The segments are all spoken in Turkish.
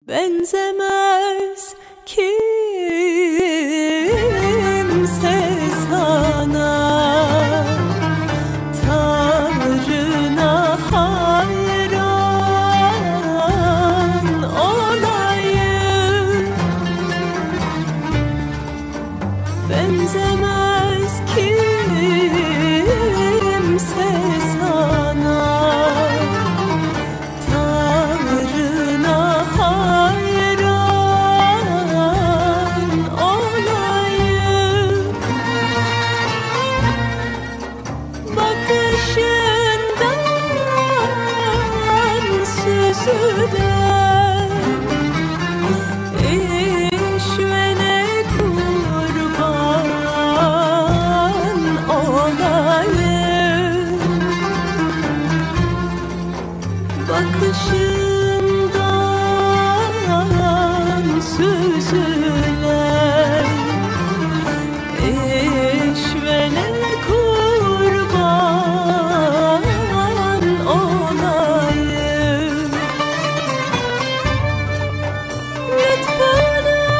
Benzemez kimse sana, tavrına hayran olayım. Benzemez kimse sana, tavrına hayran olayım. Bakışından süzülen işvene kurban olayım. Bakışından süzülen işvene kurban olayım. Lütfunu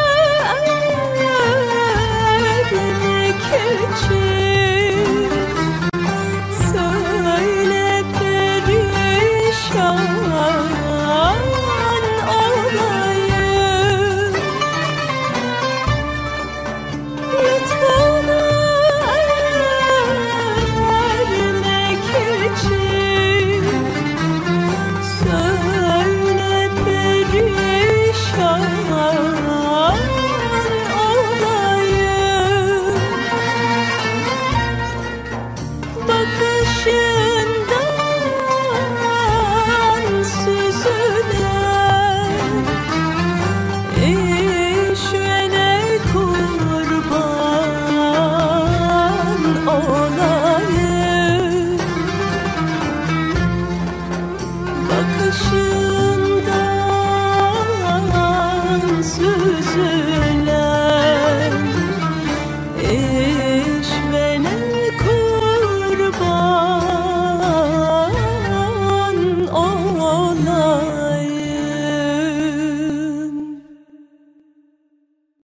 ermek için söyle perişan olayım. Lütfunu ermek için söyle perişan olayım. Bakışından süzülen işvene kurban olayım. Bakışından süzülen